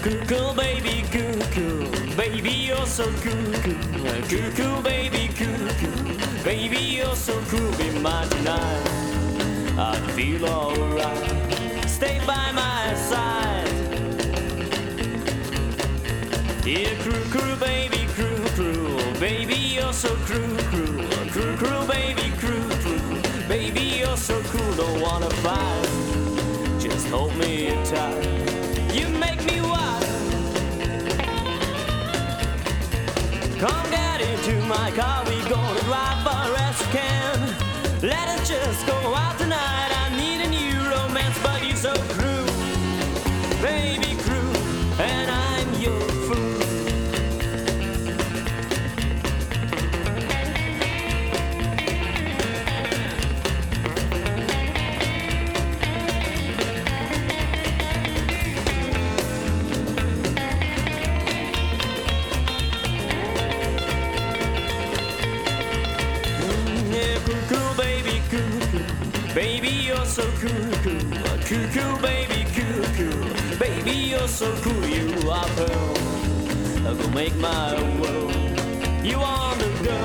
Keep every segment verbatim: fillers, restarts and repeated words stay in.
Cool, cool, baby, cool, cool. Baby, you're so cool, cool. Cool, cool, baby, cool, cool. Baby, you're so cool. Be mine tonight. I'd feel alright. Stay by my side. Yeah, cruel, cruel, baby, cruel, cruel. Baby, you're so cruel, cruel. Cruel, cruel, baby, cruel, cruel. Baby, you're so cool. Don't wanna fight. Just hold me tight. You make me wild. Come get into my car. We gonna drive far as we can. Let us just go out tonight. I need a new romance, but you're so cruel, baby, cruel, and I'm your fool. Baby, you're so cool, cool, cool, cool, baby, cool, cool. Baby, you're so cool, you are pearl. I go make my world. You want to go.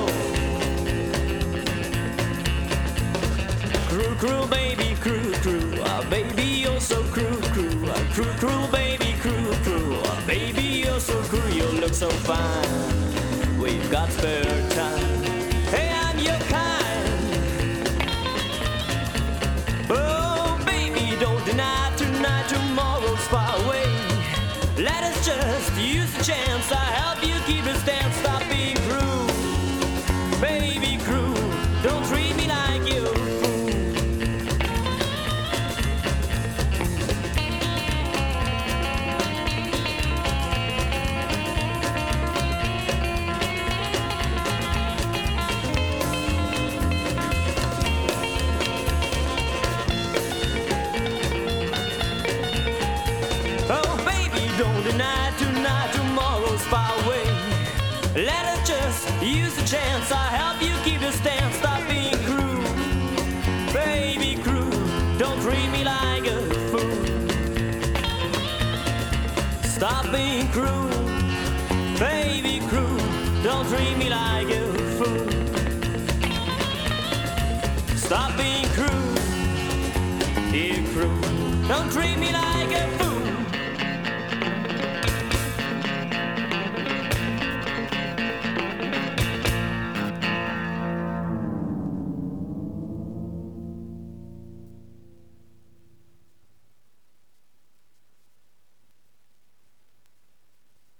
Cruel, cruel, baby, cruel, cruel. Ah, baby, you're so cruel, cruel. Ah, cruel, cruel, baby, cruel, cruel. Ah, baby, you're so cruel, you look so fine. We've got spare time. Hey, I'm your kind. Oh, baby, don't deny tonight, tomorrow's far away. Let us just use the chance. I help you keep a stand. Stop being cruel, baby, cruel. Don't treat me like you fool. Don't deny tonight, tomorrow's far away. Let us just use the chance. I help you keep your stand. Stop being cruel, baby, cruel. Don't treat me like a fool. Stop being cruel, baby, cruel. Don't treat me like a fool. Stop being cruel, you're cruel. Don't treat me like a fool.